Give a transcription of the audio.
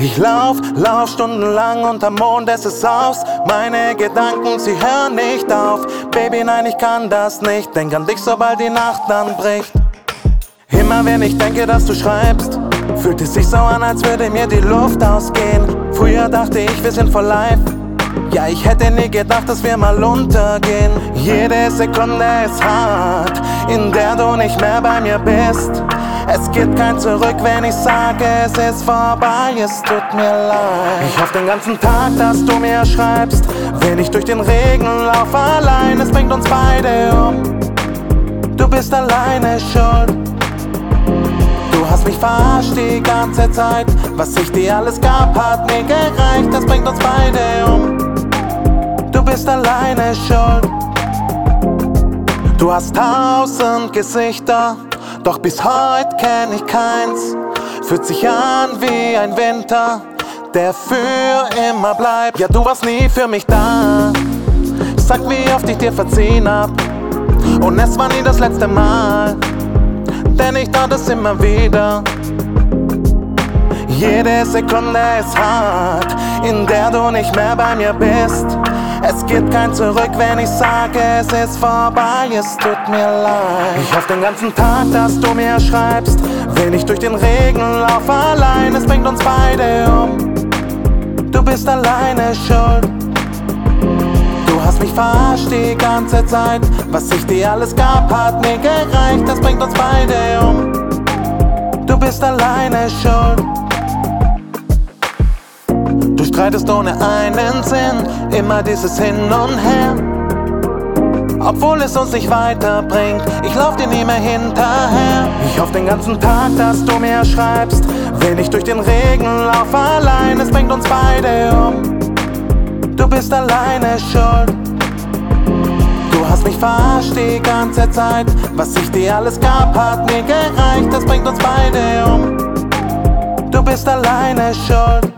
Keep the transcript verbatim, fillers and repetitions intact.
Ich lauf, lauf stundenlang unterm Mond, es ist aus. Meine Gedanken, sie hören nicht auf. Baby, nein, ich kann das nicht. Denk an dich, sobald die Nacht dann bricht. Immer wenn ich denke, dass du schreibst, fühlt es sich so an, als würde mir die Luft ausgehen. Früher dachte ich, wir sind for life. Ja, ich hätte nie gedacht, dass wir mal untergehen. Jede Sekunde ist hart, in der du nicht mehr bei mir bist. Es gibt kein Zurück, wenn ich sage, es ist vorbei, es tut mir leid. Ich hoffe den ganzen Tag, dass du mir schreibst, wenn ich durch den Regen lauf allein. Es bringt uns beide um, du bist alleine schuld. Du hast mich verarscht die ganze Zeit, was ich dir alles gab, hat nie gereicht. Das bringt uns beide um, du bist alleine schuld. Du hast tausend Gesichter, doch bis heute kenn ich keins. Fühlt sich an wie ein Winter, der für immer bleibt. Ja, du warst nie für mich da. Sag, wie oft ich dir verziehen hab, und es war nie das letzte Mal, denn ich tat es immer wieder. Jede Sekunde ist hart, in der du nicht mehr bei mir bist. Es gibt kein Zurück, wenn ich sage, es ist vorbei, es tut mir leid. Ich hoffe den ganzen Tag, dass du mir schreibst, wenn ich durch den Regen lauf allein. Es bringt uns beide um, du bist alleine schuld. Du hast mich verarscht die ganze Zeit, was ich dir alles gab, hat nie gereicht. Das bringt uns beide um, du bist alleine schuld. Du streitest ohne einen Sinn, immer dieses Hin und Her, obwohl es uns nicht weiterbringt, ich lauf dir nie mehr hinterher. Ich hoffe den ganzen Tag, dass du mir schreibst, wenn ich durch den Regen lauf allein. Es bringt uns beide um, du bist alleine schuld. Du hast mich verarscht die ganze Zeit, was ich dir alles gab, hat nie gereicht. Das bringt uns beide um, du bist alleine schuld.